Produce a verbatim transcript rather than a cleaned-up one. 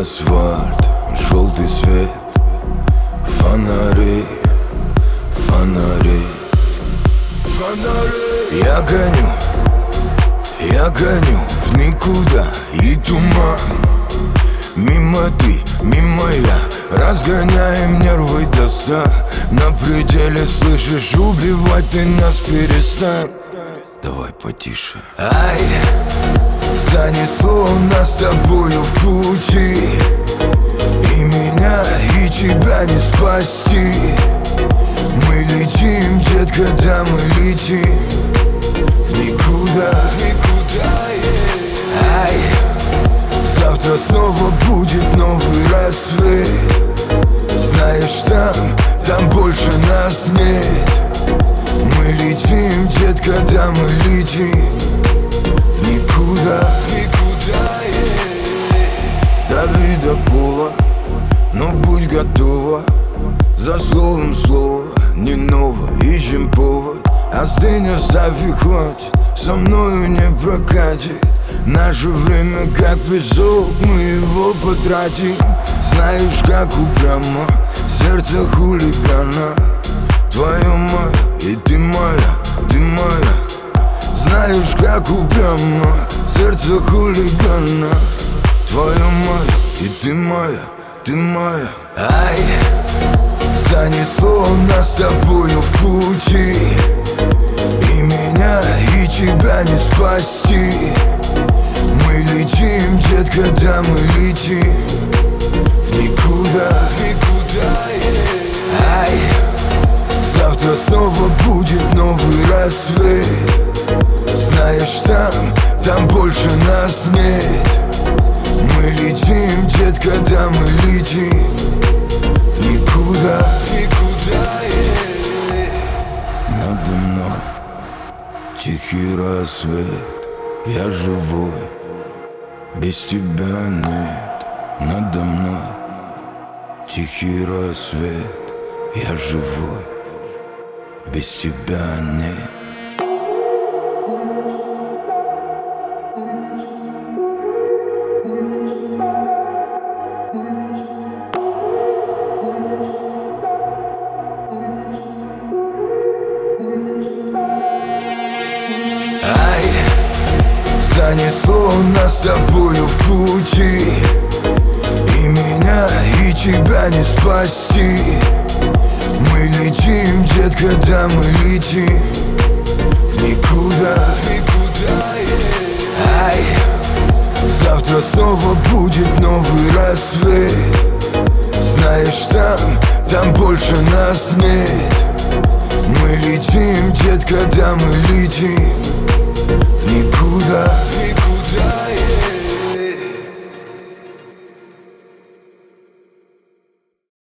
асфальт, желтый свет, фонари, фонари, фонари. Я гоню, я гоню в никуда и туман. Мимо ты, мимо я, разгоняем нервы до ста. На пределе, слышишь, убивать ты нас перестань. Давай потише. Ай, занесло нас с тобою в пути, и меня, и тебя не спасти. Мы летим, детка, да мы летим в никуда, в никуда, yeah. Ай, завтра снова будет новый рассвет. Знаешь, там, там больше нас нет. Мы летим, детка, да мы летим в никуда, в никуда, yeah. Дави до пола, но будь готова. За словом слово, не ново, ищем повод. Остынь, оставь и хватит, со мною не прокатит. Наше время как песок, мы его потратим. Знаешь, как упрямо сердце хулигана. Твое мое, и ты моя, ты моя. Знаешь, как упрямо сердце хулигана. Твое мое, и ты моя, ты моя. Ай, занесло нас с тобою в пути, и меня, и тебя не спасти. Мы летим, детка, да мы летим в никуда, в никуда, yeah. Ай, завтра снова будет новый рассвет. Знаешь, там, там больше нас нет. Мы летим, детка, да мы летим в никуда, в никуда, yeah. Надо мной тихий рассвет. Я живой, без тебя нет. Надо мной тихий рассвет. Я живой, без тебя нет. Ай, занесло нас с тобою в пути, и меня, и тебя не спасти. Мы летим, детка, да мы летим в никуда, в никуда, yeah. Ай, завтра снова будет новый рассвет. Знаешь, там, там больше нас нет. Мы летим, детка, да мы летим в никуда, в никуда.